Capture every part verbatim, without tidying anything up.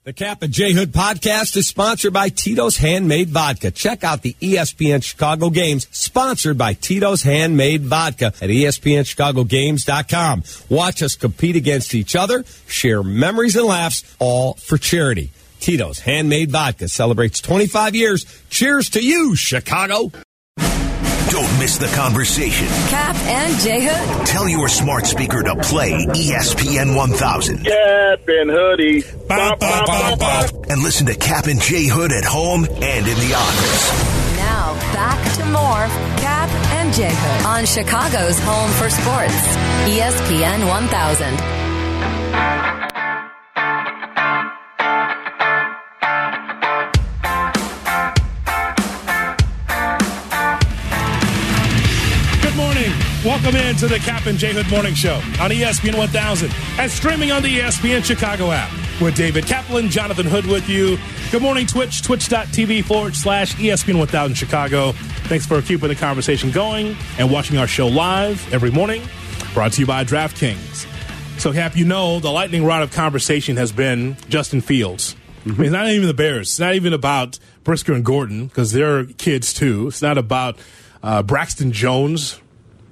The Cap and J Hood podcast is sponsored by Tito's Handmade Vodka. Check out the E S P N Chicago games sponsored by Tito's Handmade Vodka at E S P N Chicago Games dot com. Watch us compete against each other, share memories and laughs, all for charity. Tito's Handmade Vodka celebrates twenty-five years. Cheers to you, Chicago. Don't miss the conversation. Cap and J Hood. Tell your smart speaker to play E S P N one thousand. Cap and Hoodie. Bah, bah, bah, bah. And listen to Cap and J Hood at home and in the office. Now, back to more Cap and J Hood on Chicago's home for sports. E S P N one thousand. Welcome in to the Cap and J Hood Morning Show on E S P N one thousand and streaming on the E S P N Chicago app with David Kaplan, Jonathan Hood with you. Good morning, Twitch, twitch.tv forward slash ESPN one thousand Chicago. Thanks for keeping the conversation going and watching our show live every morning. Brought to you by DraftKings. So, Cap, you know the lightning rod of conversation has been Justin Fields. Mm-hmm. I mean, it's not even the Bears. It's not even about Brisker and Gordon because they're kids too. It's not about uh, Braxton Jones.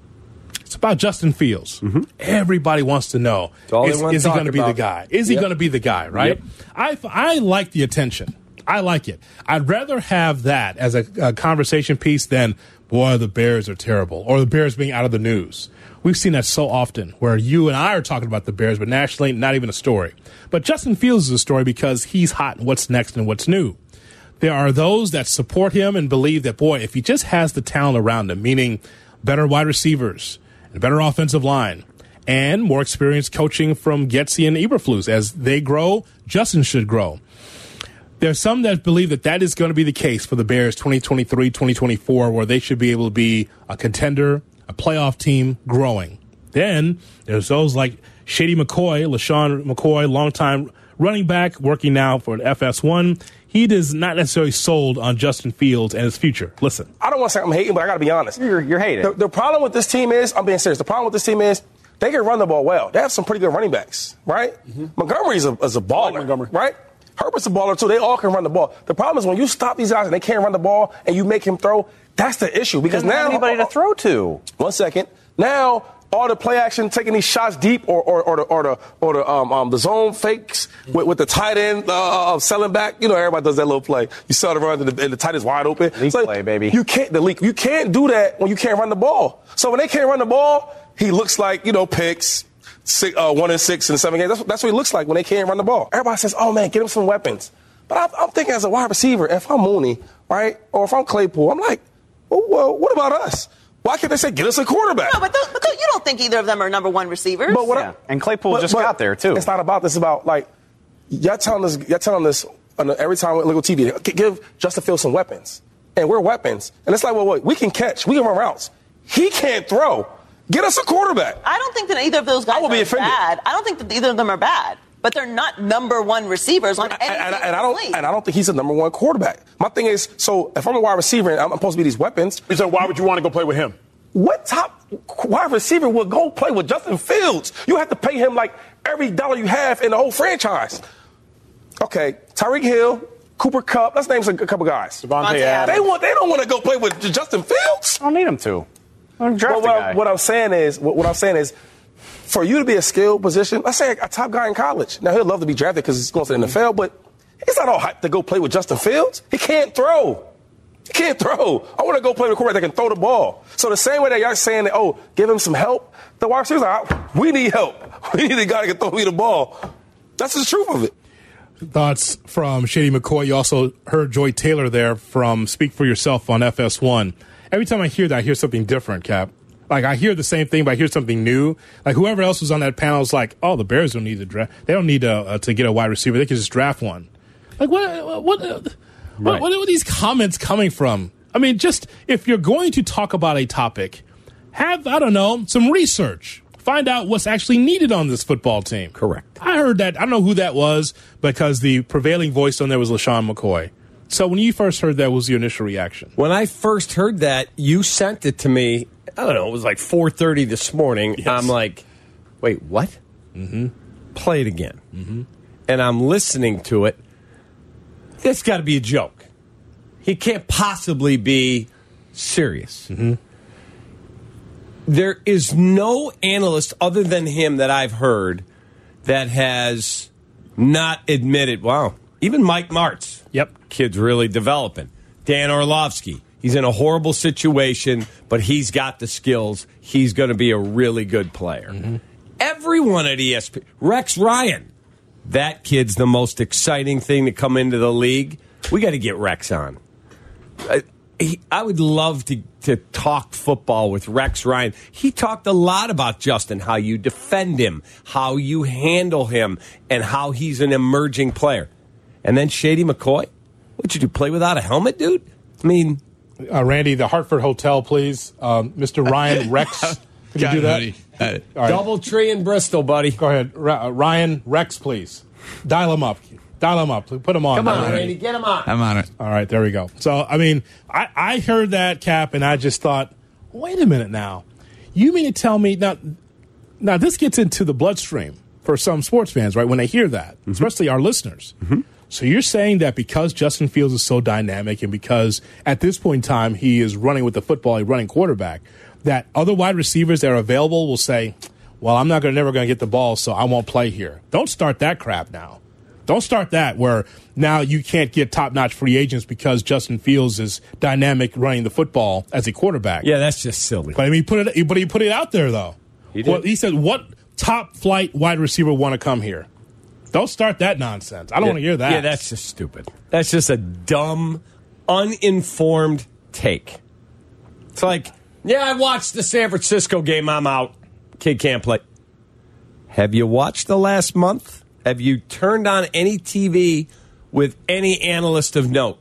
It's about Justin Fields. Mm-hmm. Everybody wants to know, is, is he going to be the guy? Is he yep. going to be the guy, right? Yep. I, I like the attention. I like it. I'd rather have that as a, a conversation piece than, boy, the Bears are terrible, or the Bears being out of the news. We've seen that so often where you and I are talking about the Bears, but nationally, not even a story. But Justin Fields is a story because he's hot and what's next and what's new. There are those that support him and believe that, boy, if he just has the talent around him, meaning better wide receivers, a better offensive line, and more experience coaching from Getsy and Eberflus. As they grow, Justin should grow. There's some that believe that that is going to be the case for the Bears twenty twenty-three, twenty twenty-four, where they should be able to be a contender, a playoff team, growing. Then there's those like Shady McCoy, LaShawn McCoy, longtime running back, working now for an F S one. He is not necessarily sold on Justin Fields and his future. Listen. I don't want to say I'm hating, but I got to be honest. You're, you're hating. The, the problem with this team is, I'm being serious, the problem with this team is they can run the ball well. They have some pretty good running backs, right? Mm-hmm. Montgomery's a, is a baller, like Montgomery. Right? Herbert's a baller, too. They all can run the ball. The problem is when you stop these guys and they can't run the ball and you make him throw, that's the issue. Because now have anybody to throw to. One second. Now all the play action, taking these shots deep, or or, or the or the or the um, um the zone fakes with, with the tight end uh, selling back. You know, everybody does that little play. You saw the run and the, and the tight end's wide open. Leak so play, baby. You can't the leak. You can't do that when you can't run the ball. So when they can't run the ball, he looks like, you know, picks. Six, uh, one and six in seven games. That's, that's what he looks like when they can't run the ball. Everybody says, "Oh man, get him some weapons." But I, I'm thinking as a wide receiver, if I'm Mooney, right, or if I'm Claypool, I'm like, well, well what about us? Why can't they say, get us a quarterback? No, but, th- but th- you don't think either of them are number one receivers. But what yeah. I, and Claypool but, just but got there, too. It's not about this. It's about, like, y'all telling us, y'all telling us every time we look at T V, give Justin Fields some weapons. And we're weapons. And it's like, well, wait, we can catch. We can run routes. He can't throw. Get us a quarterback. I don't think that either of those guys I will be are offended. bad. I don't think that either of them are bad. But they're not number one receivers on any and, and, and I don't and I don't think he's a number one quarterback. My thing is, so if I'm a wide receiver and I'm supposed to be these weapons, so why would you want to go play with him? What top wide receiver would go play with Justin Fields? You have to pay him like every dollar you have in the whole franchise. Okay, Tyreek Hill, Cooper Kupp. Let's name a couple guys. Devontae Adams. They want. They don't want to go play with Justin Fields. I don't need him to. I'm well, what, I, what I'm saying is, what, what I'm saying is, for you to be a skilled position, let's say a, a top guy in college. Now he'll love to be drafted because he's going to the N F L, but he's not all hyped to go play with Justin Fields. He can't throw. He can't throw. I want to go play with a quarterback that can throw the ball. So the same way that y'all saying that, oh, give him some help, the wide receivers are like, we need help. We need a guy that can throw me the ball. That's the truth of it. Thoughts from Shady McCoy. You also heard Joy Taylor there from Speak For Yourself on F S one. Every time I hear that, I hear something different, Cap. Like, I hear the same thing, but I hear something new. Like, whoever else was on that panel is like, oh, the Bears don't need to draft. They don't need to, uh, to get a wide receiver. They can just draft one. Like, what, what, uh, right. what, what are these comments coming from? I mean, just if you're going to talk about a topic, have, I don't know, some research. Find out what's actually needed on this football team. Correct. I heard that. I don't know who that was because the prevailing voice on there was LaShawn McCoy. So when you first heard that, what was your initial reaction? When I first heard that, you sent it to me. I don't know. It was like four thirty this morning. Yes. I'm like, wait, what? Mm-hmm. Play it again. Mm-hmm. And I'm listening to it. That's got to be a joke. He can't possibly be serious. Mm-hmm. There is no analyst other than him that I've heard that has not admitted, wow, even Mike Martz. Yep. Kid's really developing. Dan Orlovsky. He's in a horrible situation, but he's got the skills. He's going to be a really good player. Mm-hmm. Everyone at E S P N. Rex Ryan. That kid's the most exciting thing to come into the league. We got to get Rex on. I, he, I would love to, to talk football with Rex Ryan. He talked a lot about Justin, how you defend him, how you handle him, and how he's an emerging player. And then Shady McCoy? What'd you do, play without a helmet, dude? I mean... Uh, Randy, the Hartford Hotel, please. Um, Mister Ryan Rex. Could you do that? Right. Double tree in Bristol, buddy. Go ahead. R- Ryan Rex, please. Dial him up. Dial him up. Put him on. Come on, Randy. Get him on. I'm on it. All right, there we go. So, I mean, I, I heard that, Cap, and I just thought, wait a minute now. You mean to tell me... Now, now this gets into the bloodstream for some sports fans, right, when they hear that, mm-hmm. especially our listeners. Mm-hmm. So you're saying that because Justin Fields is so dynamic and because at this point in time he is running with the football, a running quarterback, that other wide receivers that are available will say, well, I'm not gonna, never going to get the ball, so I won't play here. Don't start that crap now. Don't start that where now you can't get top-notch free agents because Justin Fields is dynamic running the football as a quarterback. Yeah, that's just silly. But I mean, put it. But he put it out there though. He did. Well, he said, "What top-flight wide receiver want to come here?" Don't start that nonsense. I don't yeah, want to hear that. Yeah, that's just stupid. That's just a dumb, uninformed take. It's like, yeah, I watched the San Francisco game. I'm out. Kid can't play. Have you watched the last month? Have you turned on any T V with any analyst of note?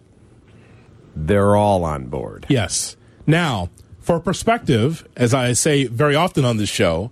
They're all on board. Yes. Now, for perspective, as I say very often on this show,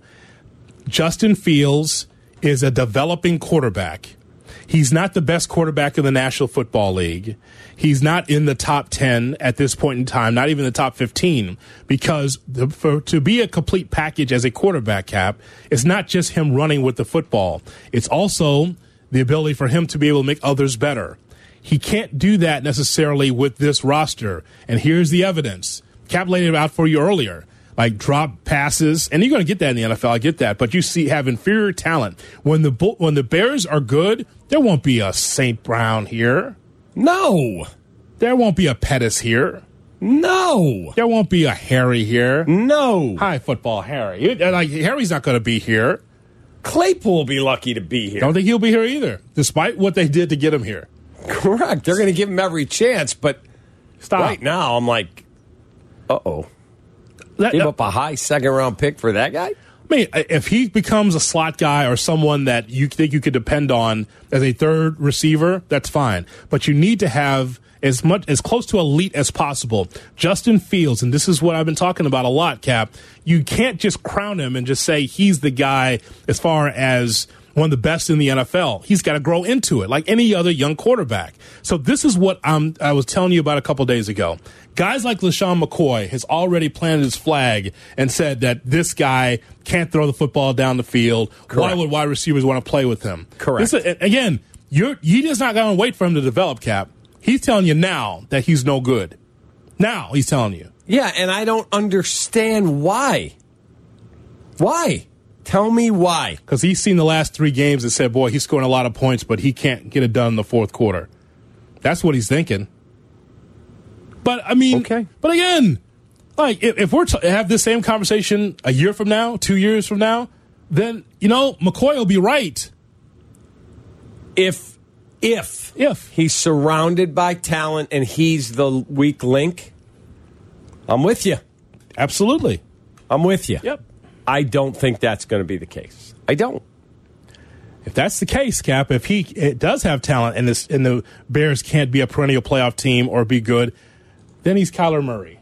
Justin Fields is a developing quarterback. He's not the best quarterback in the National Football League. He's not in the top ten at this point in time, not even the top fifteen, because the, for, to be a complete package as a quarterback, Cap, it's not just him running with the football. It's also the ability for him to be able to make others better. He can't do that necessarily with this roster. And here's the evidence. Cap laid it out for you earlier. Like drop passes, and you're going to get that in the N F L. I get that, but you see, have inferior talent. When the when the Bears are good, there won't be a Saint Brown here. No, there won't be a Pettis here. No, there won't be a Harry here. No, hi football Harry. Like Harry's not going to be here. Claypool will be lucky to be here. Don't think he'll be here either, despite what they did to get him here. Correct. They're going to give him every chance, but Stop. Right now, I'm like, uh oh. That, Give that, up a high second-round pick for that guy? I mean, if he becomes a slot guy or someone that you think you could depend on as a third receiver, that's fine. But you need to have as much as close to elite as possible. Justin Fields, and this is what I've been talking about a lot, Cap. You can't just crown him and just say he's the guy as far as one of the best in the N F L. He's got to grow into it like any other young quarterback. So this is what I'm, I was telling you about a couple days ago. Guys like LaShawn McCoy has already planted his flag and said that this guy can't throw the football down the field. Correct. Why would wide receivers want to play with him? Correct. This is, again, you're, you're just not going to wait for him to develop, Cap. He's telling you now that he's no good. Now he's telling you. Yeah, and I don't understand why. Why? Tell me why. Because he's seen the last three games and said, boy, he's scoring a lot of points, but he can't get it done in the fourth quarter. That's what he's thinking. But, I mean, okay. But again, like, if, if we're to have this same conversation a year from now, two years from now, then, you know, McCoy will be right. If, if, if he's surrounded by talent and he's the weak link, I'm with you. Absolutely. I'm with you. Yep. I don't think that's going to be the case. I don't. If that's the case, Cap, if he it does have talent and this and the Bears can't be a perennial playoff team or be good, then he's Kyler Murray.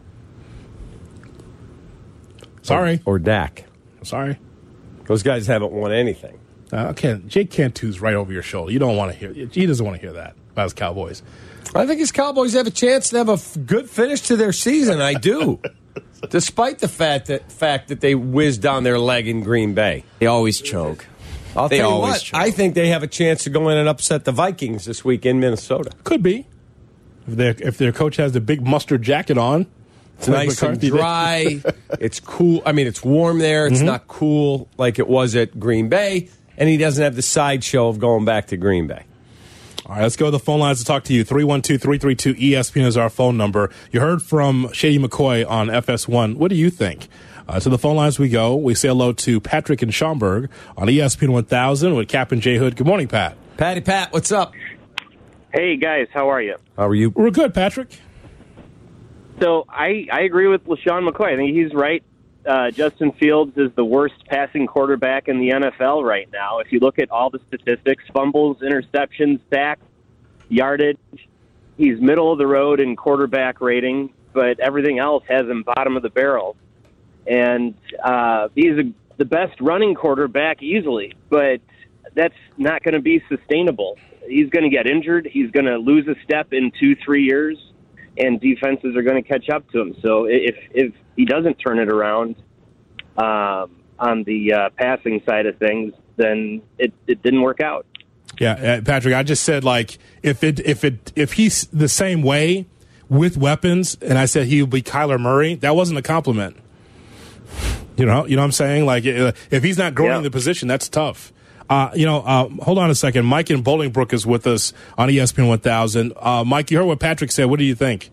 Sorry. Or, or Dak. Sorry. Those guys haven't won anything. Uh, Ken, Jake Cantu's right over your shoulder. You don't want to hear. He doesn't want to hear that about his Cowboys. I think his Cowboys have a chance to have a f- good finish to their season. I do. Despite the fact that fact that they whizzed down their leg in Green Bay. They always choke. I'll They tell you always what, trail. I think they have a chance to go in and upset the Vikings this week in Minnesota. Could be. If their, if their coach has the big mustard jacket on. It's nice and dry. It's cool. I mean, it's warm there. It's mm-hmm. not cool like it was at Green Bay. And he doesn't have the sideshow of going back to Green Bay. All right, let's go to the phone lines to talk to you. three one two, three three two, E S P N is our phone number. You heard from Shady McCoy on F S one. What do you think? Uh, to the phone lines we go. We say hello to Patrick in Schaumburg on E S P N one thousand with Captain J. Hood. Good morning, Pat. Patty Pat, what's up? Hey, guys. How are you? How are you? We're good, Patrick. So I, I agree with LaShawn McCoy. I think he's right. Uh, Justin Fields is the worst passing quarterback in the N F L right now. If you look at all the statistics, fumbles, interceptions, sacks, yardage, he's middle of the road in quarterback rating, but everything else has him bottom of the barrel. And uh, he's a, the best running quarterback easily, but that's not going to be sustainable. He's going to get injured. He's going to lose a step in two, three years, and defenses are going to catch up to him. So if if he doesn't turn it around um, on the uh, passing side of things, then it, it didn't work out. Yeah, uh, Patrick, I just said, like, if it if it if he's the same way with weapons, and I said he would be Kyler Murray, that wasn't a compliment. You know, you know what I'm saying? Like, if he's not growing yeah. in the position, that's tough. Uh, you know, uh, hold on a second. Mike in Bolingbrook is with us on E S P N one thousand. Uh, Mike, you heard what Patrick said. What do you think?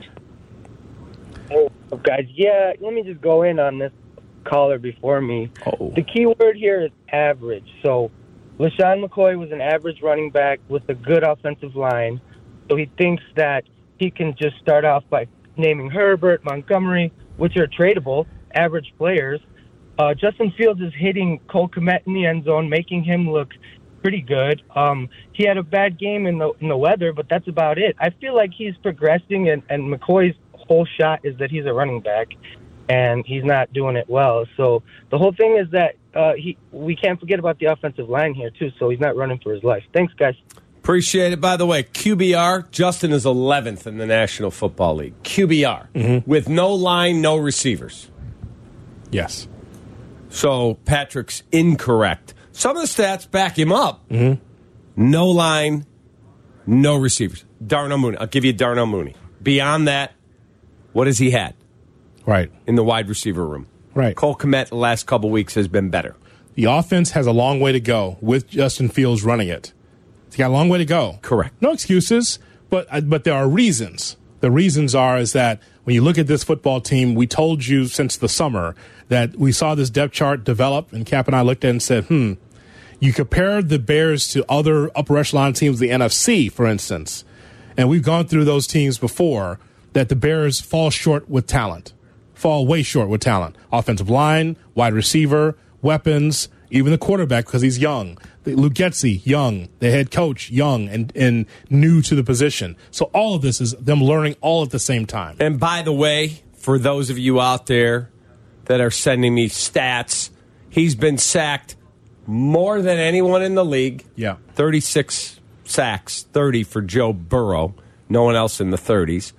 Hey, guys, yeah, let me just go in on this caller before me. Oh. The key word here is average. So LaShawn McCoy was an average running back with a good offensive line. So he thinks that he can just start off by naming Herbert, Montgomery, which are tradable, average players. Uh, Justin Fields is hitting Cole Kmet in the end zone, making him look pretty good. Um, he had a bad game in the in the weather, but that's about it. I feel like he's progressing, and, and McCoy's whole shot is that he's a running back, and he's not doing it well. So the whole thing is that uh, he we can't forget about the offensive line here, too, so he's not running for his life. Thanks, guys. Appreciate it. By the way, Q B R, Justin is eleventh in the National Football League. Q B R, mm-hmm. with no line, no receivers. Yes. So Patrick's incorrect. Some of the stats back him up. Mm-hmm. No line, no receivers. Darnell Mooney. I'll give you Darnell Mooney. Beyond that, what has he had? Right. In the wide receiver room. Right. Cole Kmet the last couple weeks has been better. The offense has a long way to go with Justin Fields running it. It's got a long way to go. Correct. No excuses, but but there are reasons. The reasons are is that when you look at this football team, we told you since the summer that we saw this depth chart develop, and Cap and I looked at it and said, hmm, you compare the Bears to other upper echelon teams, the N F C, for instance, and we've gone through those teams before, that the Bears fall short with talent, fall way short with talent. Offensive line, wide receiver, weapons, even the quarterback because he's young. Luke Getsy, young. The head coach, young and, and new to the position. So all of this is them learning all at the same time. And by the way, for those of you out there that are sending me stats, he's been sacked more than anyone in the league. Yeah. thirty-six sacks, thirty for Joe Burrow. No one else in the thirties.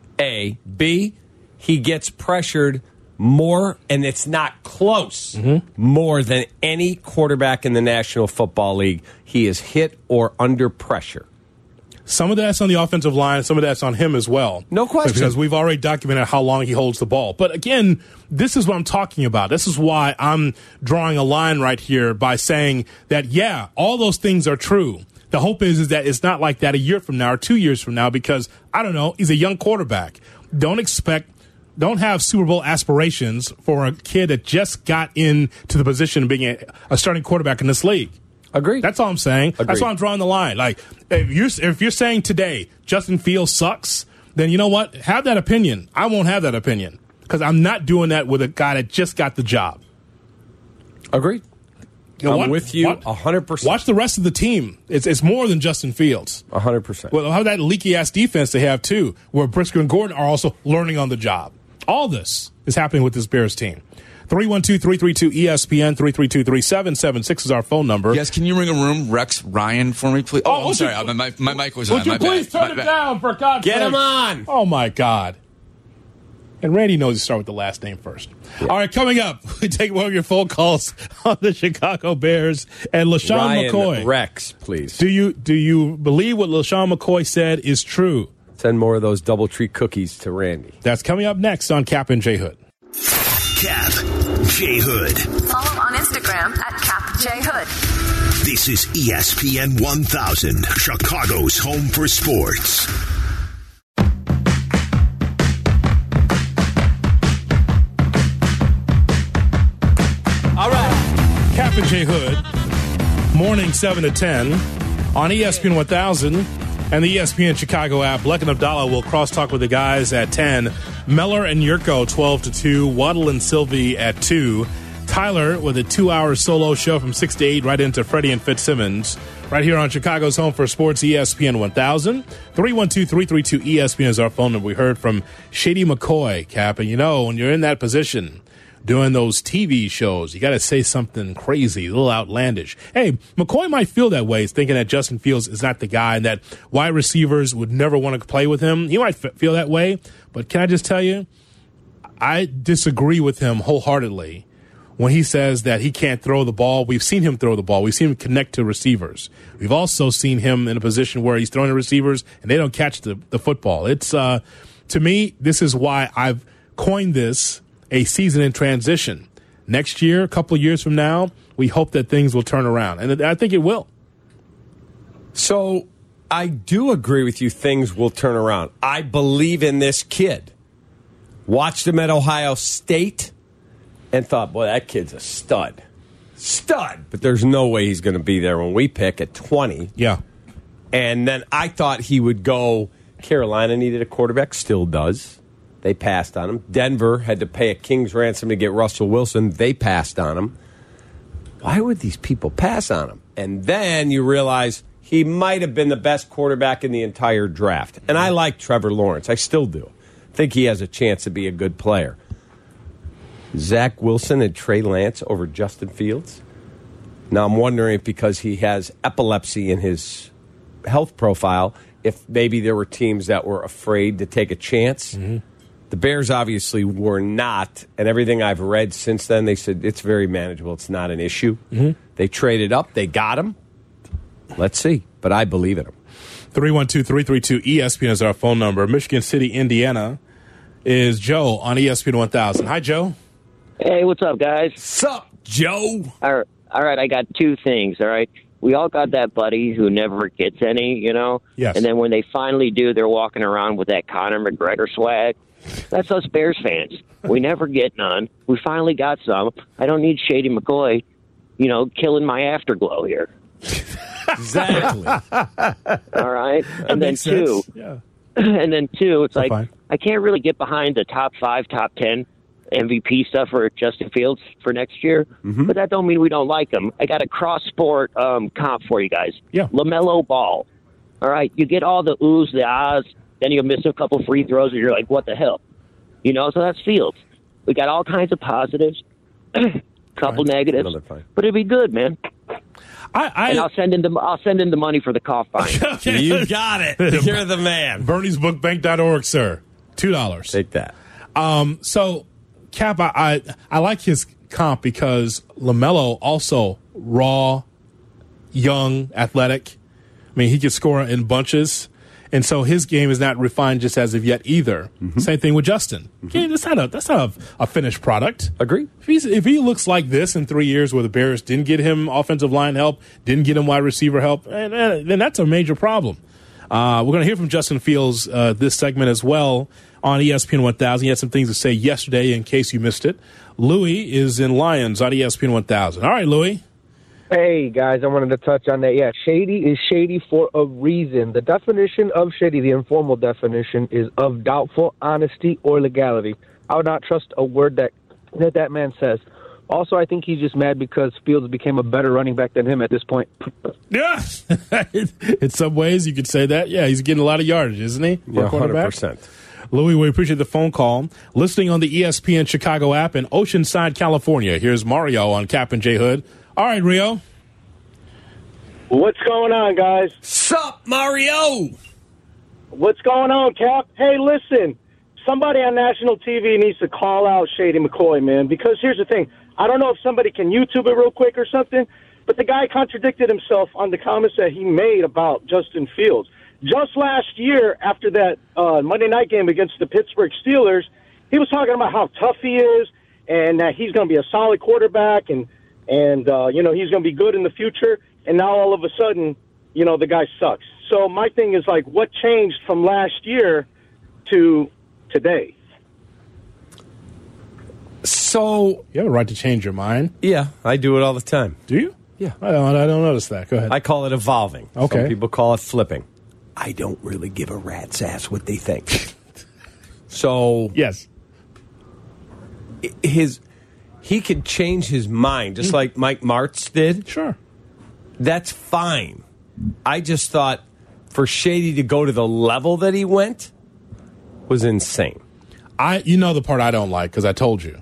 A. B, he gets pressured more, and it's not close, mm-hmm. more than any quarterback in the National Football League. He is hit or under pressure. Some of that's on the offensive line, some of that's on him as well. No question. Because we've already documented how long he holds the ball. But again, this is what I'm talking about. This is why I'm drawing a line right here by saying that, yeah, all those things are true. The hope is, is that it's not like that a year from now or two years from now because, I don't know, he's a young quarterback. Don't expect Don't have Super Bowl aspirations for a kid that just got into the position of being a, a starting quarterback in this league. Agreed. That's all I'm saying. Agreed. That's why I'm drawing the line. Like, if you're if you're saying today Justin Fields sucks, then you know what? Have that opinion. I won't have that opinion because I'm not doing that with a guy that just got the job. Agreed. You know, I'm what, with you what, one hundred percent. Watch the rest of the team. It's it's more than Justin Fields. one hundred percent. Well, how that leaky-ass defense they have, too, where Brisker and Gordon are also learning on the job. All this is happening with this Bears team. three one two, three three two, E S P N, three three two, three seven seven six is our phone number. Yes, can you ring a room Rex Ryan for me, please? Oh, Oh, I'm sorry. you- My, my, my mic was Would on. you My please bad. turn My it bad. down, for God's Get sake? him on. Oh, my God. And Randy knows you start with the last name first. Yeah. All right, coming up, we take one of your phone calls on the Chicago Bears and LaShawn Ryan McCoy. Rex, please. Do you do you believe what LaShawn McCoy said is true? Send more of those DoubleTree cookies to Randy. That's coming up next on Cap and J Hood. Cap, J Hood. Follow on Instagram at Cap J Hood. This is E S P N one thousand, Chicago's home for sports. All right. Cap and J Hood, morning seven to ten on E S P N one thousand and the E S P N Chicago app. Bleck and Abdallah will cross-talk with the guys at ten. Meller and Yurko, twelve to two. Waddle and Sylvie at two. Tyler with a two-hour solo show from six to eight right into Freddie and Fitzsimmons. Right here on Chicago's home for sports, E S P N one thousand. three one two, three three two, E S P N is our phone number. We heard from Shady McCoy, Cap. And you know, when you're in that position, doing those T V shows, you got to say something crazy, a little outlandish. Hey, McCoy might feel that way, thinking that Justin Fields is not the guy and that wide receivers would never want to play with him. He might f- feel that way, but can I just tell you, I disagree with him wholeheartedly when he says that he can't throw the ball. We've seen him throw the ball. We've seen him connect to receivers. We've also seen him in a position where he's throwing to receivers and they don't catch the, the football. It's, uh, to me, this is why I've coined this a season in transition. Next year, a couple of years from now, we hope that things will turn around. And I think it will. So I do agree with you, things will turn around. I believe in this kid. Watched him at Ohio State and thought, boy, that kid's a stud. Stud. But there's no way he's going to be there when we pick at twenty. Yeah. And then I thought he would go, Carolina needed a quarterback, still does. They passed on him. Denver had to pay a king's ransom to get Russell Wilson. They passed on him. Why would these people pass on him? And then you realize he might have been the best quarterback in the entire draft. And I like Trevor Lawrence. I still do. I think he has a chance to be a good player. Zach Wilson and Trey Lance over Justin Fields. Now I'm wondering if because he has epilepsy in his health profile, if maybe there were teams that were afraid to take a chance. Mm-hmm. The Bears obviously were not, and everything I've read since then, they said it's very manageable. It's not an issue. Mm-hmm. They traded up. They got him. Let's see. But I believe in him. three one two, three three two, E S P N is our phone number. Michigan City, Indiana is Joe on E S P N one thousand. Hi, Joe. Hey, what's up, guys? Sup, Joe? All right, all right, I got two things, all right? We all got that buddy who never gets any, you know? Yes. And then when they finally do, they're walking around with that Conor McGregor swag. That's us Bears fans. We never get none. We finally got some. I don't need Shady McCoy, you know, killing my afterglow here. Exactly. All right? That And then makes two. sense. Yeah. And then two, it's That's like, fine. I can't really get behind the top five, top ten M V P stuff for Justin Fields for next year, Mm-hmm. but that don't mean we don't like him. I got a cross-sport um, comp for you guys. Yeah. LaMelo Ball. All right, you get all the oohs, the ahs, then you miss a couple free throws, and you're like, what the hell? You know, so that's Fields. We got all kinds of positives, couple Fine. negatives, Another fine. but it'd be good, man. I, I, And I'll send in the I'll send in the money for the cough fine. Okay. You got it. You're the man. Bernie's Book Bank dot org, sir. two dollars. Take that. Um, so, Cap, I, I I like his comp because LaMelo also raw, young, athletic. I mean, he can score in bunches. And so his game is not refined just as of yet either. Mm-hmm. Same thing with Justin. Mm-hmm. Okay, that's not a that's not a, a finished product. Agree. If he's if he looks like this in three years, where the Bears didn't get him offensive line help, didn't get him wide receiver help, and, and, then that's a major problem. Uh, we're going to hear from Justin Fields uh, this segment as well on E S P N one thousand. He had some things to say yesterday in case you missed it. Louis is in Lions on E S P N one thousand. All right, Louis. Hey, guys, I wanted to touch on that. Yeah, shady is shady for a reason. The definition of shady, the informal definition, is of doubtful honesty or legality. I would not trust a word that that, that man says. Also, I think he's just mad because Fields became a better running back than him at this point. Yeah. In some ways, you could say that. Yeah, he's getting a lot of yardage, isn't he? Yeah, one hundred percent. Louis, we appreciate the phone call. Listening on the E S P N Chicago app in Oceanside, California. Here's Mario on Cap and J Hood. All right, Rio. What's going on, guys? Sup, Mario? What's going on, Cap? Hey, listen. somebody on national T V needs to call out Shady McCoy, man, because here's the thing. I don't know if somebody can YouTube it real quick or something, but the guy contradicted himself on the comments that he made about Justin Fields. Just last year, after that uh, Monday night game against the Pittsburgh Steelers, he was talking about how tough he is and that he's going to be a solid quarterback and, and uh, you know, he's going to be good in the future. And now all of a sudden, you know, the guy sucks. So my thing is, like, what changed from last year to today? So you have a right to change your mind. Yeah, I do it all the time. Do you? Yeah. I don't, I don't notice that. Go ahead. I call it evolving. Okay. Some people call it flipping. I don't really give a rat's ass what they think. So yes, his he could change his mind just like Mike Martz did. Sure, that's fine. I just thought for Shady to go to the level that he went was insane. I, you know, the part I don't like, because I told you,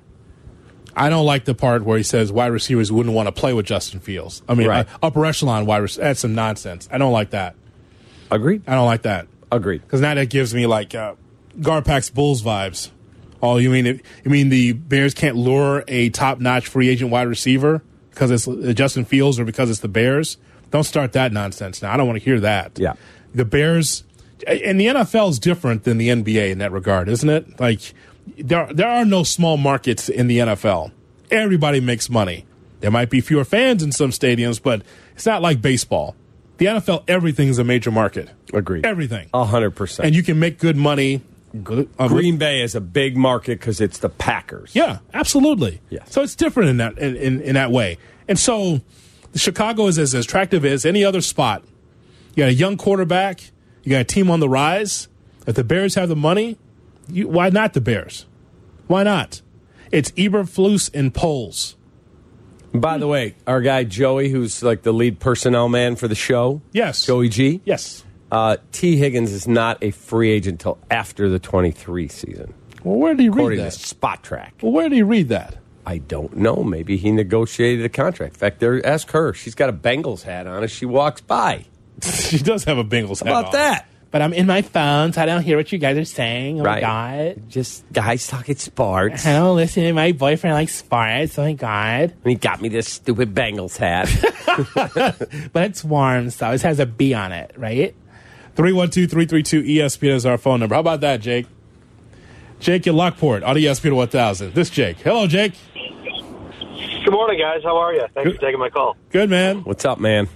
I don't like the part where he says wide receivers wouldn't want to play with Justin Fields. I mean, right. uh, upper echelon wide receivers. That's some nonsense. I don't like that. Agreed. I don't like that. Agreed. Because now that gives me like uh, Garpax Bulls vibes. Oh, you mean you mean the Bears can't lure a top-notch free agent wide receiver because it's uh, Justin Fields or because it's the Bears? Don't start that nonsense now. I don't want to hear that. Yeah. The Bears, and the N F L is different than the N B A in that regard, isn't it? Like, there, there are no small markets in the N F L. Everybody makes money. There might be fewer fans in some stadiums, but it's not like baseball. The N F L, everything is a major market. Agreed. Everything. A hundred percent. And you can make good money. Good, um, Green Bay is a big market because it's the Packers. Yeah, absolutely. Yes. So it's different in that in, in, in that way. And so Chicago is as attractive as any other spot. You got a young quarterback. You got a team on the rise. If the Bears have the money, you, why not the Bears? Why not? It's Eberflus and Poles. By the way, our guy Joey, who's like the lead personnel man for the show. Yes. Joey G. Yes. Uh, T. Higgins is not a free agent until after the twenty-three season. Well, where did he read According that? to Spot Track. Well, where did he read that? I don't know. Maybe he negotiated a contract. In fact, there, ask her. She's got a Bengals hat on as she walks by. She does have a Bengals hat on. How about that? But I'm in my phone, so I don't hear what you guys are saying. Oh, right. my God. Just guys talking sports. I don't listen to my boyfriend likes sports. Oh, my God. And he got me this stupid Bengals hat. But it's warm, so it has a B on it, right? three one two, three three two, E S P N is our phone number. How about that, Jake? Jake in Lockport on E S P N one thousand. This Jake. Hello, Jake. Good morning, guys. How are you? Thanks Good. for taking my call. Good, man. What's up, man?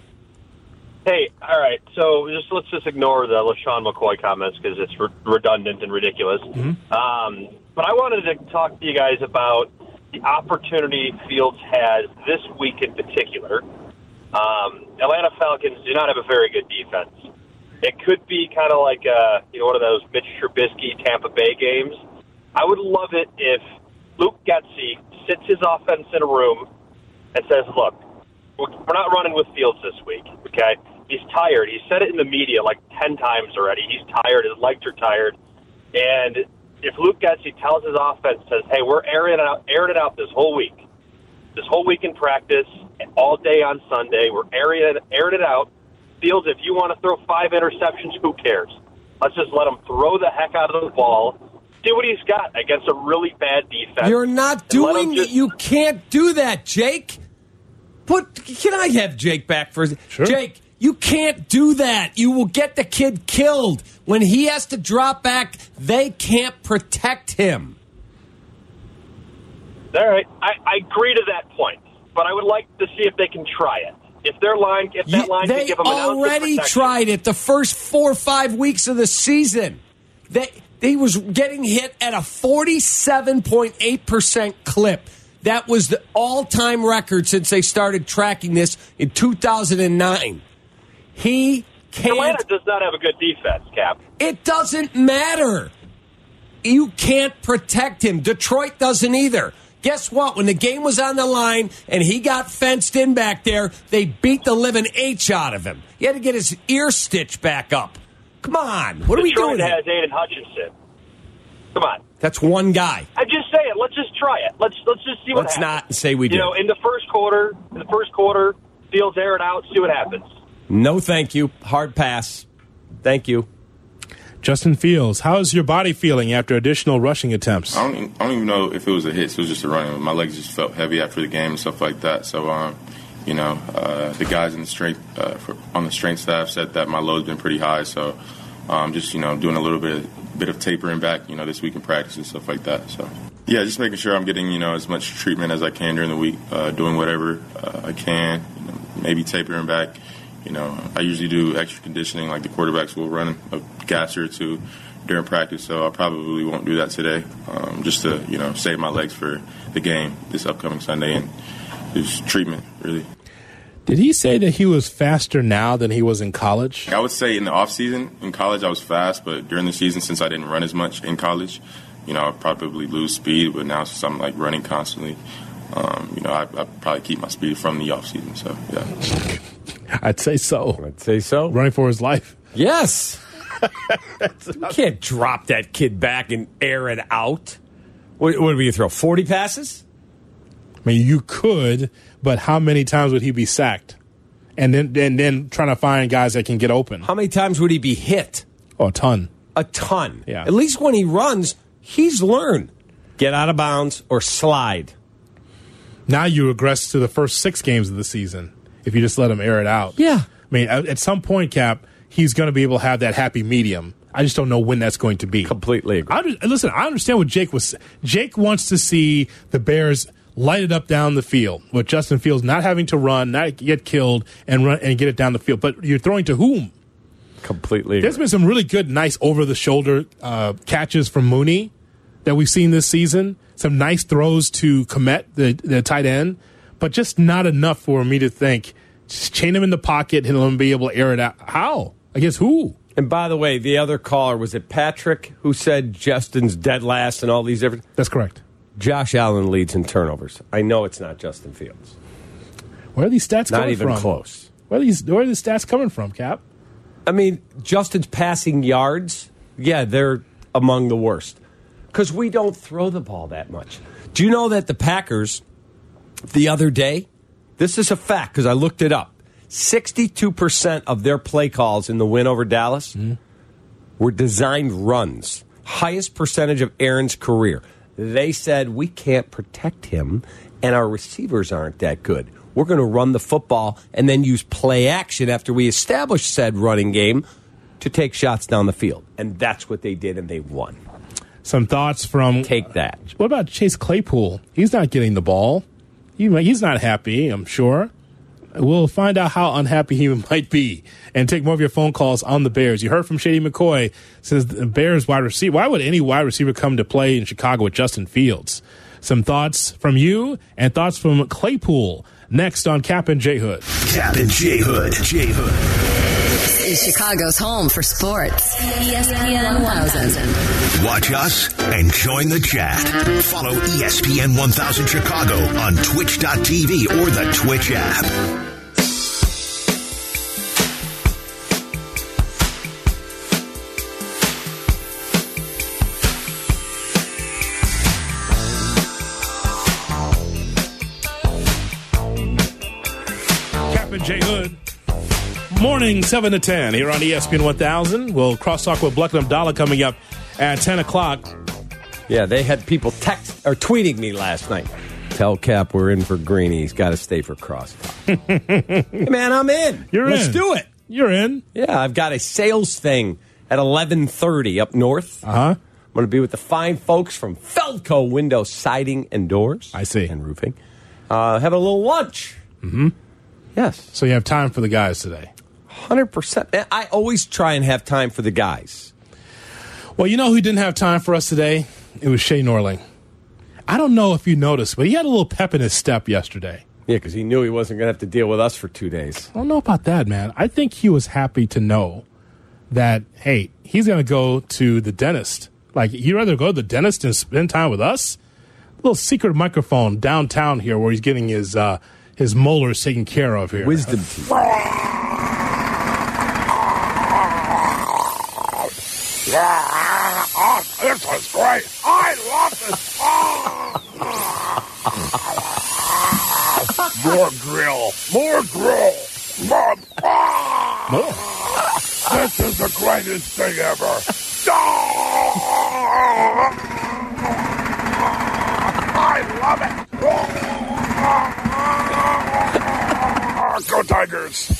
Hey, all right. So just let's just ignore the LaShawn McCoy comments because it's re- redundant and ridiculous. Mm-hmm. Um, but I wanted to talk to you guys about the opportunity Fields had this week in particular. Um, Atlanta Falcons do not have a very good defense. It could be kind of like uh, you know one of those Mitch Trubisky Tampa Bay games. I would love it if Luke Getsy sits his offense in a room and says, look, we're not running with Fields this week, okay? He's tired. He said it in the media like ten times already. He's tired. His legs are tired. And if Luke Getsy tells his offense, says, hey, we're airing it out, airing it out this whole week, this whole week in practice, and all day on Sunday, we're airing it, airing it out. Fields, if you want to throw five interceptions, who cares? Let's just let him throw the heck out of the ball. See what he's got against a really bad defense. You're not doing just... You can't do that, Jake. Put. Can I have Jake back for a Sure. Jake, you can't do that. You will get the kid killed. When he has to drop back, they can't protect him. All right. I, I agree to that point, but I would like to see if they can try it. If their line, if that You, line they can give them an ounce of already protection. tried it the first four or five weeks of the season. They they was getting hit at a forty-seven point eight percent clip. That was the all-time record since they started tracking this in two thousand nine. He can't. Atlanta does not have a good defense, Cap. It doesn't matter. You can't protect him. Detroit doesn't either. Guess what? When the game was on the line and he got fenced in back there, they beat the living H out of him. He had to get his ear stitched back up. Come on. What are we Detroit doing? has Aiden Hutchinson. Come on. That's one guy. I just say it. Let's just try it. Let's let's just see what Let's happens. not say we do. You know, in the first quarter, in the first quarter, Fields air it out, see what happens. No, thank you. Hard pass. Thank you. Justin Fields, how is your body feeling after additional rushing attempts? I don't, even, I don't even know if it was a hit. So it was just a running. My legs just felt heavy after the game and stuff like that. So, um, you know, uh, the guys in the strength uh, for, on the strength staff said that my load's been pretty high. So, um, just you know, doing a little bit of, bit of tapering back, you know, this week in practice and stuff like that. So, yeah, just making sure I'm getting you know as much treatment as I can during the week, uh, doing whatever uh, I can, you know, maybe tapering back. You know, I usually do extra conditioning, like the quarterbacks will run a gasser or two during practice, so I probably won't do that today, um, just to, you know, save my legs for the game this upcoming Sunday and just treatment, really. Did he say that he was faster now than he was in college? I would say in the off-season, in college, I was fast, but during the season, since I didn't run as much in college, you know, I'd probably lose speed, but now since I'm, like, running constantly, um, you know, I, I probably keep my speed from the off-season, so, yeah. I'd say so. I'd say so. Running for his life. Yes. You can't drop that kid back and air it out. What, what are we going to throw, forty passes? I mean, you could, but how many times would he be sacked? And then, and then trying to find guys that can get open. How many times would he be hit? Oh, a ton. A ton. Yeah. At least when he runs, he's learned. Get out of bounds or slide. Now you regress to the first six games of the season if you just let him air it out. Yeah. I mean, at some point, Cap, he's going to be able to have that happy medium. I just don't know when that's going to be. Completely agree. I, listen, I understand what Jake was. Jake wants to see the Bears light it up down the field with Justin Fields not having to run, not get killed, and run and get it down the field. But you're throwing to whom? Completely. There's agree. been some really good, nice over-the-shoulder uh, catches from Mooney that we've seen this season. Some nice throws to Kmet, the, the tight end, but just not enough for me to think. Just chain him in the pocket and let him be able to air it out. How? Against who? And by the way, the other caller, was it Patrick who said Justin's dead last and all these different... That's correct. Josh Allen leads in turnovers. I know it's not Justin Fields. Where are these stats not coming from? Not even close. Where are, these, where are these stats coming from, Cap? I mean, Justin's passing yards, yeah, they're among the worst. Because we don't throw the ball that much. Do you know that the Packers, the other day, this is a fact because I looked it up, sixty-two percent of their play calls in the win over Dallas mm-hmm. were designed runs. Highest percentage of Aaron's career. They said, we can't protect him, and our receivers aren't that good. We're going to run the football and then use play action after we establish said running game to take shots down the field. And that's what they did, and they won. Some thoughts from... Take that. What about Chase Claypool? He's not getting the ball. He, he's not happy, I'm sure. We'll find out how unhappy he might be and take more of your phone calls on the Bears. You heard from Shady McCoy, says the Bears wide receiver. Why would any wide receiver come to play in Chicago with Justin Fields? Some thoughts from you and thoughts from Claypool next on Cap and J Hood. Cap and J Hood. J Hood. This is Chicago's home for sports. E S P N one thousand. Watch us and join the chat. Follow E S P N one thousand Chicago on twitch dot t v or the Twitch app. J Hood. Morning, seven to ten here on E S P N one thousand. We'll cross-talk with Bleck and Abdallah coming up at ten o'clock. Yeah, they had people text or tweeting me last night. Tell Cap we're in for Greeny. He's got to stay for crosstalk. Hey, man, I'm in. You're Let's in. do it. You're in. Yeah, I've got a sales thing at eleven thirty up north. Uh-huh. I'm going to be with the fine folks from Feldco Window Siding and Doors. I see. And roofing. Uh, have a little lunch. Mm-hmm. Yes. So you have time for the guys today? one hundred percent. I always try and have time for the guys. Well, you know who didn't have time for us today? It was Shea Norling. I don't know if you noticed, but he had a little pep in his step yesterday. Yeah, because he knew he wasn't going to have to deal with us for two days. I don't know about that, man. I think he was happy to know that, hey, he's going to go to the dentist. Like, he'd rather go to the dentist and spend time with us? A little secret microphone downtown here where he's getting his... Uh, His molars taken care of here. Wisdom teeth. Yeah, oh, this is great. I love this. Oh. More grill. More grill. More. Oh. More. This is the greatest thing ever. I love it. Go Tigers.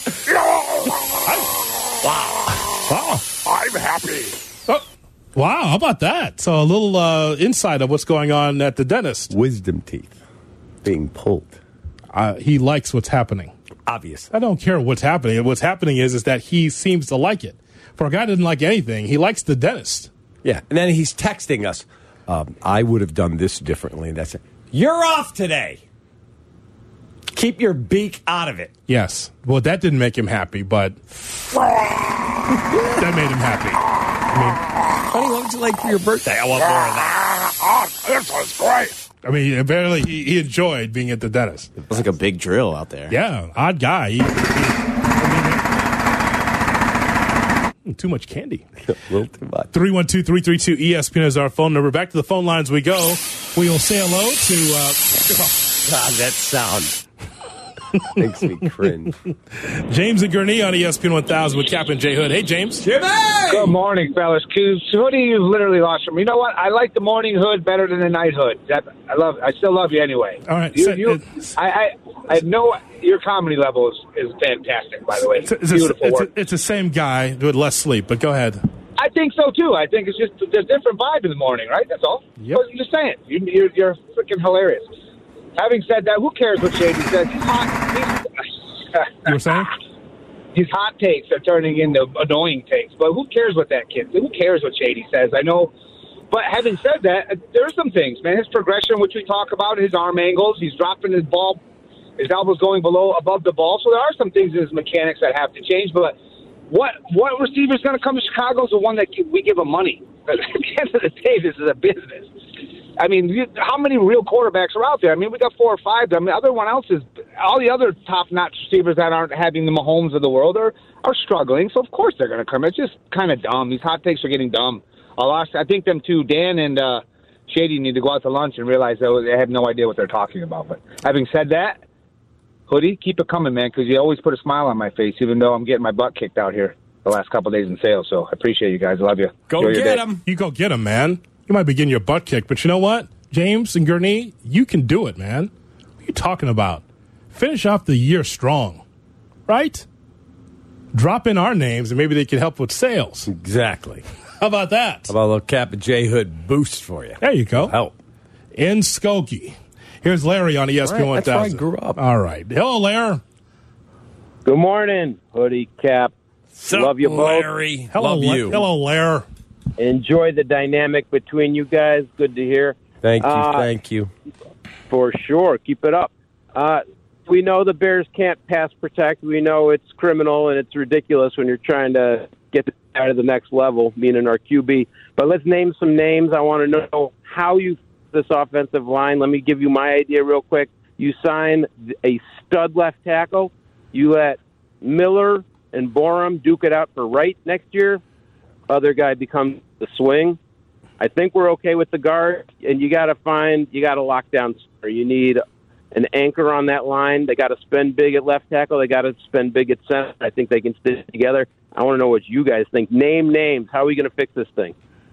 Wow. Wow. I'm happy. Oh, wow, how about that? So a little uh, insight of what's going on at the dentist. Wisdom teeth being pulled. Uh, he likes what's happening. Obvious. I don't care what's happening. What's happening is, is that he seems to like it. For a guy that doesn't like anything, he likes the dentist. Yeah, and then he's texting us, um, I would have done this differently. That's it. You're off today. Keep your beak out of it. Yes. Well, that didn't make him happy, but that made him happy. I mean, honey, what would you like for your birthday? I want more of that. Oh, this was great. I mean, apparently he, he enjoyed being at the dentist. It was like a big drill out there. Yeah, odd guy. He, he, I mean, too much candy. A little too much. three one two, three three two, E S P N is our phone number. Back to the phone lines we go. We will say hello to... Uh, God, that sound makes me cringe. James and Gurney on E S P N one thousand with Cap and J Hood. Hey, James. Jimmy! Good morning, fellas. Cause Hoodie, you literally lost him. You know what? I like the morning Hood better than the night Hood. That, I love. I still love you anyway. All right. You, So, you, uh, I, I, I know your comedy level is, is fantastic. By the way, It's, it's, beautiful a, it's, work. a, it's the same guy with less sleep, but go ahead. I think so too. I think it's just a different vibe in the morning, right? That's all. Yep. I'm just saying. You, you're you're freaking hilarious. Having said that, who cares what Shady says? He's hot. He's, You were saying? His hot takes are turning into annoying takes. But who cares what that kid? Who cares what Shady says? I know. But having said that, there are some things, man. His progression, which we talk about, his arm angles, he's dropping his ball, his elbows going below, above the ball. So there are some things in his mechanics that have to change. But what what receiver is going to come to Chicago is the one that we give him money. At the end of the day, this is a business. I mean, you, how many real quarterbacks are out there? I mean, we got four or five. I mean, the other one else is all the other top-notch receivers that aren't having the Mahomes of the world are are struggling. So of course they're going to come. It's just kind of dumb. These hot takes are getting dumb. I lost. I think them two, Dan and uh, Shady, need to go out to lunch and realize that they have no idea what they're talking about. But having said that, Hoodie, keep it coming, man, because you always put a smile on my face, even though I'm getting my butt kicked out here the last couple of days in sales. So I appreciate you guys. I love you. Go Enjoy your get day. him. You go get him, man. You might be getting your butt kicked, but you know what? James and Gurney, you can do it, man. What are you talking about? Finish off the year strong, right? Drop in our names, and maybe they can help with sales. Exactly. How about that? How about a little Cap and J Hood boost for you? There you go. Help. In Skokie. Here's Larry on E S P N Right, one that's where I thousand. grew up. All right. Hello, Larry. Good morning, Hoodie, Cap. Sup, Love you both. Larry. Hello, Love La- you. Hello, Larry. Enjoy the dynamic between you guys. Good to hear. Thank you. Uh, thank you. For sure. Keep it up. Uh, we know the Bears can't pass protect. We know it's criminal and it's ridiculous when you're trying to get the guy to the next level, meaning our Q B. But let's name some names. I want to know how you this offensive line. Let me give you my idea real quick. You sign a stud left tackle. You let Miller and Borum duke it out for right next year. Other guy becomes the swing. I think we're okay with the guard, and you got to find, you got to lock down. You need an anchor on that line. They got to spend big at left tackle. They got to spend big at center. I think they can stitch it together. I want to know what you guys think. Name names. How are we going to fix this thing?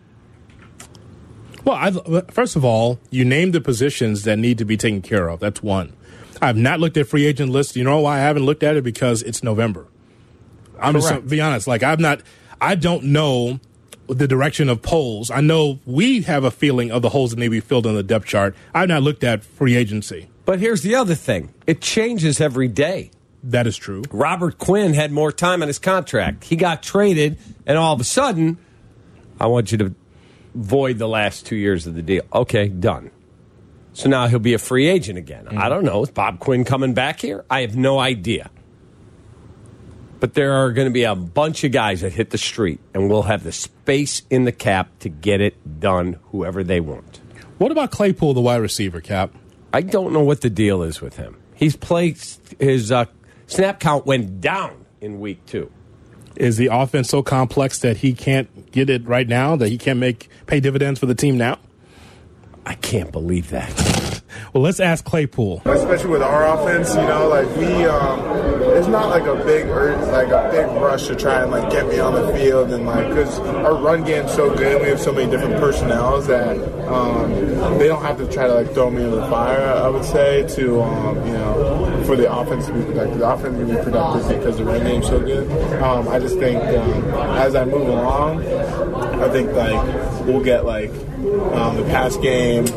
Well, I, first of all, you name the positions that need to be taken care of. That's one. I've not looked at free agent lists. You know why I haven't looked at it? Because it's November. I'm just Correct. gonna be honest. Like I'm not. I don't know the direction of polls. I know we have a feeling of the holes that need to be filled on the depth chart. I've not looked at free agency. But here's the other thing. It changes every day. That is true. Robert Quinn had more time on his contract. He got traded, and all of a sudden, I want you to void the last two years of the deal. Okay, done. So now he'll be a free agent again. Mm-hmm. I don't know. Is Bob Quinn coming back here? I have no idea. But there are going to be a bunch of guys that hit the street, and we'll have the space in the cap to get it done, whoever they want. What about Claypool, the wide receiver, Cap? I don't know what the deal is with him. He's played, his uh, snap count went down in week two. Is the offense so complex that he can't get it right now, that he can't make pay dividends for the team now? I can't believe that. Well, let's ask Claypool. Especially with our offense, you know, like we, um, it's not like a big, like a big rush to try and like get me on the field, and like because our run game's so good, we have so many different personnels that um, they don't have to try to like throw me in the fire. I would say to, um, you know, for the offense to be productive. The offense to be productive because the run game's so good. Um, I just think um, as I move along, I think like we'll get like um, the pass game.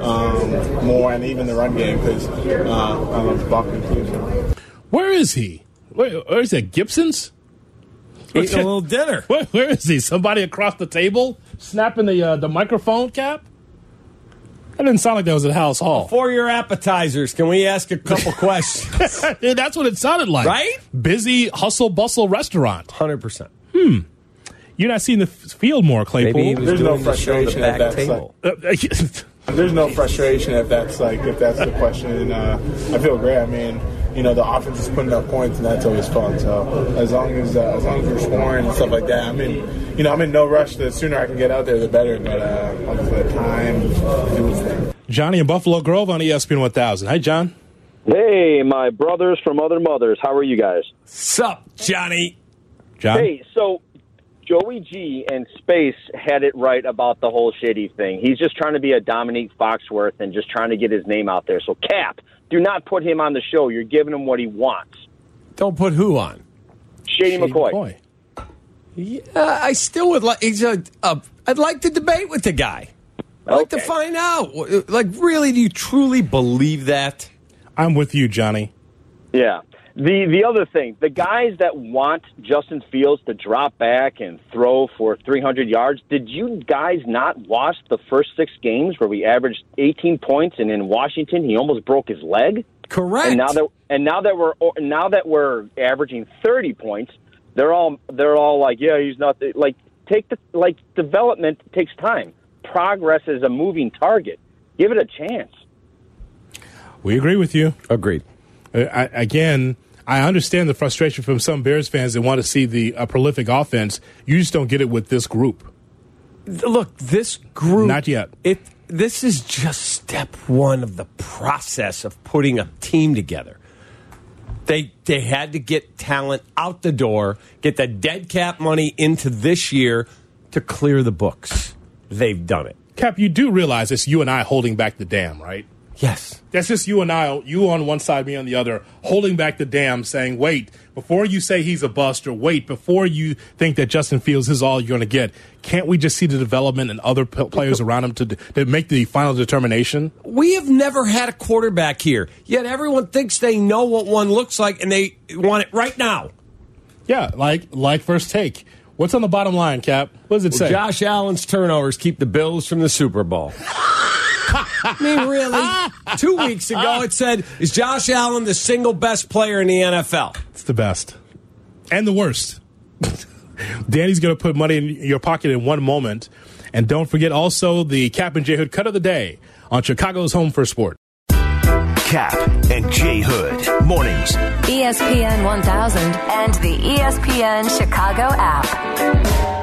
Um, more and even the run game because uh, I'm a Buck inclusion. Where is he? Where, where is that? Gibson's? Eating a little dinner. Where, where is he? Somebody across the table snapping the uh, the microphone cap? That didn't sound like that was at House Hall. For your appetizers, can we ask a couple questions? Dude, that's what it sounded like. Right? Busy, hustle, bustle restaurant. one hundred percent. Hmm. You're not seeing the f- field more, Claypool. Maybe he was There's doing no the show frustration the at back that table. Like, there's no frustration if that's like if that's the question. And uh, I feel great. I mean, you know, the offense is putting up points, and that's always fun. So as long as uh, as long as we're scoring and stuff like that, I mean, you know, I'm in no rush. The sooner I can get out there, the better. But uh, I'll just let time do its thing. Johnny in Buffalo Grove on E S P N one thousand. Hi, John. Hey, my brothers from other mothers. How are you guys? Sup, Johnny? John? Hey, so Joey G and Space had it right about the whole Shady thing. He's just trying to be a Dominique Foxworth and just trying to get his name out there. So, Cap, do not put him on the show. You're giving him what he wants. Don't put who on? Shady, Shady McCoy. McCoy. Yeah, I still would like. He's a, a. I'd like to debate with the guy. I'd like okay. to find out. Like, really, do you truly believe that? I'm with you, Johnny. Yeah. The the other thing, the guys that want Justin Fields to drop back and throw for three hundred yards, did you guys not watch the first six games where we averaged eighteen points, and in Washington he almost broke his leg? Correct. And now that and now that we're now that we're averaging thirty points, they're all they're all like, yeah, he's not the, like take the like development takes time. Progress is a moving target. Give it a chance. We agree with you. Agreed. Uh, I, again, I understand the frustration from some Bears fans that want to see the uh, prolific offense. You just don't get it with this group. Look, this group. Not yet. It. This is just step one of the process of putting a team together. They they had to get talent out the door, get the dead cap money into this year to clear the books. They've done it. Cap, you do realize it's you and I holding back the dam, right? Yes. That's just you and I, you on one side, me on the other, holding back the dam, saying, wait, before you say he's a bust, or wait, before you think that Justin Fields is all you're going to get, can't we just see the development and other p- players around him to, to make the final determination? We have never had a quarterback here, yet everyone thinks they know what one looks like, and they want it right now. Yeah, like like First Take. What's on the bottom line, Cap? What does it well, say? Josh Allen's turnovers keep the Bills from the Super Bowl. I mean, really? Two weeks ago it said, is Josh Allen the single best player in the N F L? It's the best. And the worst. Danny's going to put money in your pocket in one moment. And don't forget also the Cap and J Hood cut of the day on Chicago's Home for Sport. Cap and J Hood, mornings. E S P N one thousand and the E S P N Chicago app.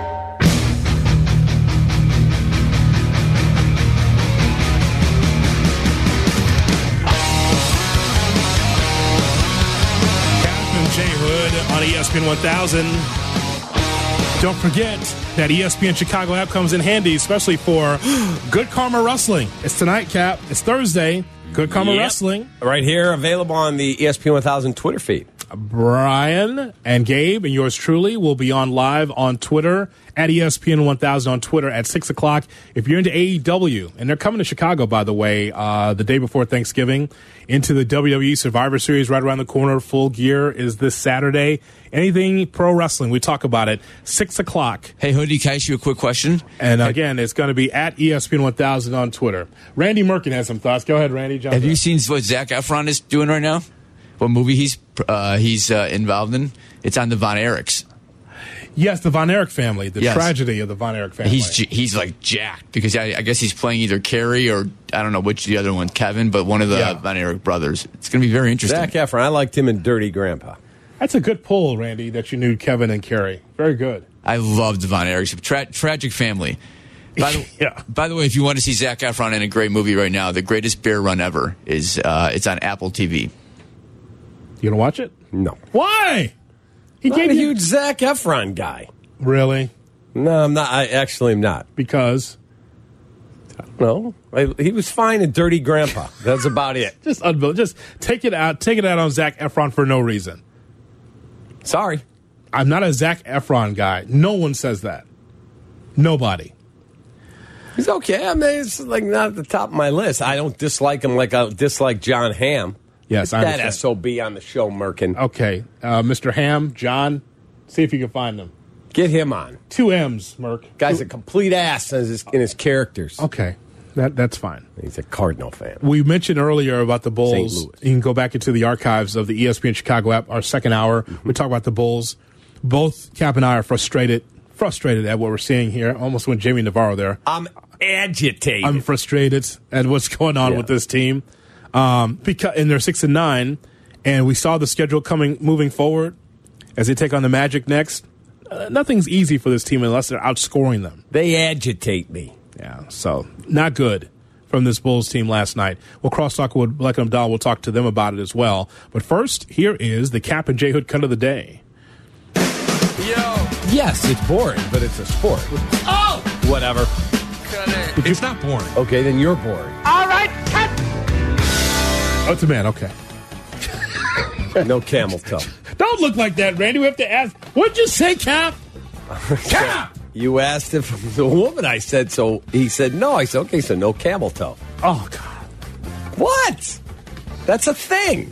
J Hood on E S P N one thousand. Don't forget that E S P N Chicago app comes in handy, especially for Good Karma Wrestling. It's tonight, Cap. It's Thursday. Good Karma yep. Wrestling. Right here, available on the E S P N one thousand Twitter feed. Brian and Gabe and yours truly will be on live on Twitter at E S P N one thousand on Twitter at six o'clock. If you're into A E W, and they're coming to Chicago, by the way, uh, the day before Thanksgiving, into the W W E Survivor Series right around the corner. Full Gear is this Saturday. Anything pro wrestling, we talk about it. six o'clock. Hey, Hoodie, can I ask you a quick question? And again, it's going to be at E S P N one thousand on Twitter. Randy Merkin has some thoughts. Go ahead, Randy. Jump Have in. you seen what Zac Efron is doing right now? What movie he's uh, he's uh, involved in? It's on the Von Erichs. Yes, the Von Erich family. The yes. tragedy of the Von Erich family. He's he's like jacked because I, I guess he's playing either Carrie or I don't know which the other one, Kevin, but one of the yeah. Von Erich brothers. It's going to be very interesting. Zac Efron, I liked him in Dirty Grandpa. That's a good pull, Randy, that you knew Kevin and Carrie. Very good. I loved the Von Erichs. Tra- tragic family. By the, yeah. by the way, if you want to see Zac Efron in a great movie right now, The Greatest Bear Run Ever is uh, it's on Apple T V. You gonna watch it? No. Why? He gave a you... huge Zac Efron guy. Really? No, I'm not. I actually am not. Because? I don't know. I, he was fine in Dirty Grandpa. That's about it. Just unbelievable. Just take it out. Take it out on Zac Efron for no reason. Sorry. I'm not a Zac Efron guy. No one says that. Nobody. He's okay. I mean, it's like not at the top of my list. I don't dislike him like I dislike John Hamm. Yes, I that S O B on the show, Merkin. Okay, uh, Mister Hamm, John, see if you can find him. Get him on. Two M's, Merk. Guy's Two. a complete ass in his, in his characters. Okay, that that's fine. He's a Cardinal fan. We mentioned earlier about the Bulls. You can go back into the archives of the E S P N Chicago app, our second hour. Mm-hmm. We talk about the Bulls. Both Cap and I are frustrated, frustrated at what we're seeing here. Almost went Jamie Navarro there. I'm agitated. I'm frustrated at what's going on yeah. with this team. Um, because and they're six and nine, and we saw the schedule coming moving forward as they take on the Magic next. Uh, nothing's easy for this team unless they're outscoring them. They agitate me. Yeah, so not good from this Bulls team last night. We'll cross-talk with Black and Abdal. We'll talk to them about it as well. But first, here is the Cap and J Hood cut of the day. Yo. Yes, it's boring, but it's a sport. Oh! Whatever. Cut it. It's not boring. Okay, then you're boring. All right, cut! Oh, it's a man. Okay. No camel toe. Don't look like that, Randy. We have to ask. What'd you say, Cap? Cap! You asked if it was a woman. I said so. He said no. I said, okay, so no camel toe. Oh, God. What? That's a thing.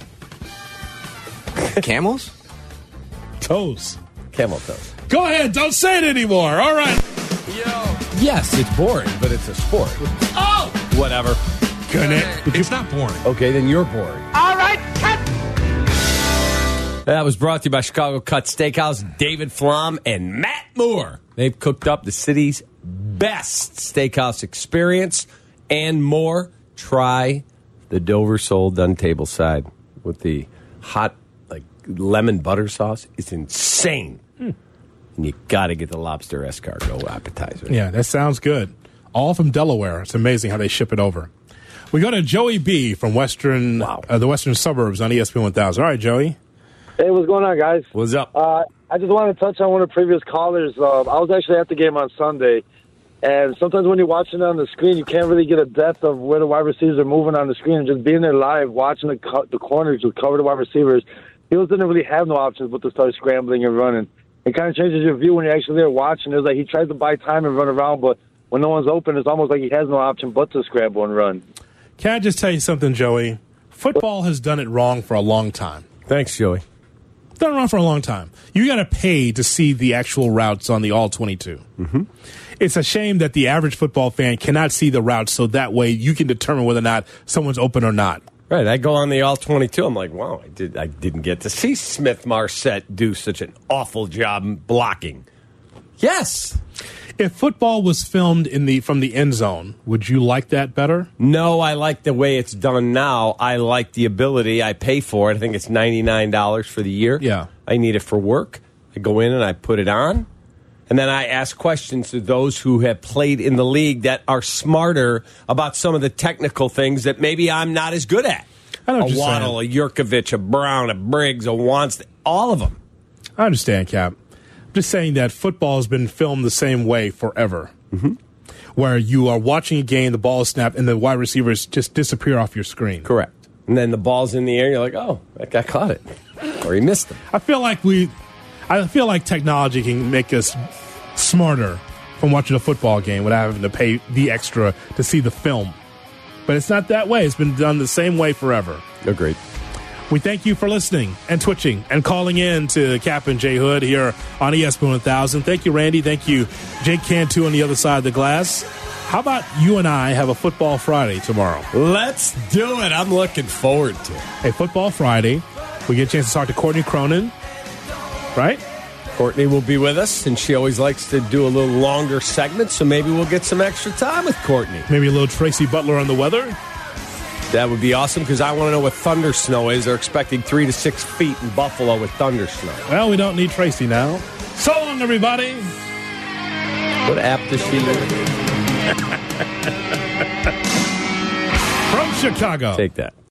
Camels? Toes. Camel toes. Go ahead. Don't say it anymore. All right. Yo. Yes, it's boring, but it's a sport. Oh! Whatever. Good. It's not boring. Okay, then you're boring. All right, cut! That was brought to you by Chicago Cut Steakhouse, David Flom, and Matt Moore. They've cooked up the city's best steakhouse experience and more. Try the Dover sole done tableside with the hot, like, lemon butter sauce. It's insane. Hmm. And you got to get the lobster escargot appetizer. Yeah, that sounds good. All from Delaware. It's amazing how they ship it over. We go to Joey B. from Western, wow. uh, the Western Suburbs on E S P N one thousand. All right, Joey. Hey, what's going on, guys? What's up? Uh, I just wanted to touch on one of the previous callers. Uh, I was actually at the game on Sunday, and sometimes when you're watching it on the screen, you can't really get a depth of where the wide receivers are moving on the screen. And just being there live, watching the co- the corners who cover the wide receivers, Fields didn't really have no options but to start scrambling and running. It kind of changes your view when you're actually there watching. It's like he tries to buy time and run around, but when no one's open, it's almost like he has no option but to scramble and run. Can I just tell you something, Joey? Football has done it wrong for a long time. Thanks, Joey. Done it wrong for a long time. You got to pay to see the actual routes on the all twenty-two. Mm-hmm. It's a shame that the average football fan cannot see the routes, so that way you can determine whether or not someone's open or not. Right. I go on the all twenty-two. I'm like, wow, I did. I didn't get to see Smith Marset do such an awful job blocking. Yes. If football was filmed in the from the end zone, would you like that better? No, I like the way it's done now. I like the ability. I pay for it. I think it's ninety-nine dollars for the year. Yeah. I need it for work. I go in and I put it on. And then I ask questions to those who have played in the league that are smarter about some of the technical things that maybe I'm not as good at. I know what a you're Waddle, saying. a Yurkovich, a Brown, a Briggs, a Wants, all of them. I understand, Cap. I'm just saying that football has been filmed the same way forever. Mm-hmm. Where you are watching a game, the ball is snapped, and the wide receivers just disappear off your screen. Correct. And then the ball's in the air, you're like, oh, that guy caught it. Or he missed it. I feel like we, I feel like technology can make us smarter from watching a football game without having to pay the extra to see the film. But it's not that way. It's been done the same way forever. Agreed. We thank you for listening and twitching and calling in to Cap and J Hood here on E S P N one thousand. Thank you, Randy. Thank you, Jake Cantu on the other side of the glass. How about you and I have a Football Friday tomorrow? Let's do it. I'm looking forward to it. Hey, Football Friday. We get a chance to talk to Courtney Cronin, right? Courtney will be with us, and she always likes to do a little longer segment, so maybe we'll get some extra time with Courtney. Maybe a little Tracy Butler on the weather. That would be awesome, because I want to know what thunder snow is. They're expecting three to six feet in Buffalo with thunder snow. Well, we don't need Tracy now. So long, everybody. What app does she use? From Chicago. Take that.